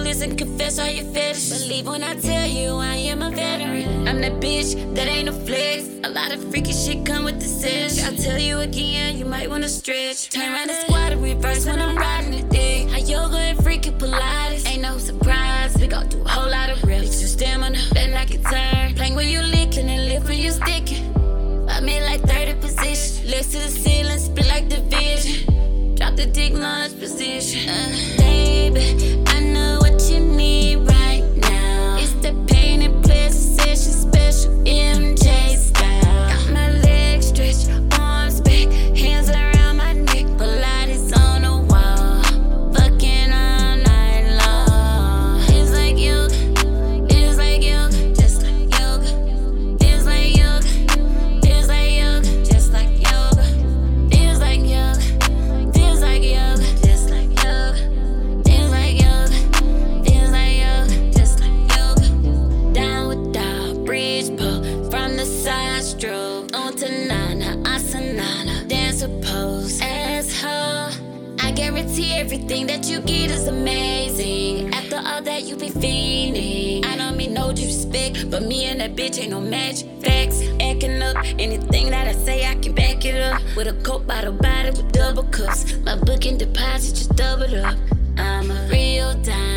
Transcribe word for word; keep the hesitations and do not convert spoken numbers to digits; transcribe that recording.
ruthless and confess all your fetishes. Believe when I tell you I am a veteran. I'm that bitch that ain't no flex. A lot of freaky shit come with the sesh. I'll tell you again, you might wanna stretch. Turn around the squad and reverse when I'm riding the dick. Hot yoga and freaky Pilates. Ain't no surprise, we gon' do a whole lot of reps. Fix your stamina, bend like it turn. Playing when you licking and lift when you sticking. I made like thirty positions. Legs to the ceiling, split like division. Drop the dick lunge position. Uh, baby, I know what you need right now. It's the pain and pleasure session special M J style. Got my legs stretched, arms back, hands around my neck. Pilates on the wall, fucking all night long. Feels like yoga, feels like yoga, just like yoga. Feels like yoga, feels like yoga, just like yoga. Feels like yoga, feels like yoga, just like yoga. Feels like yoga, feels like yoga, just like yoga. Downward dog, bridge pose, from the side stroke. Uttanasana, asana, dancer pose, asshole. I guarantee everything that you get is amazing. After all that, you be fiending. I don't mean no disrespect, but me and that bitch ain't no match. Facts, acting up. Anything that I say, I can back it up. With a coke bottle body with double cups. My booking deposit just doubled up. I'm a real dime.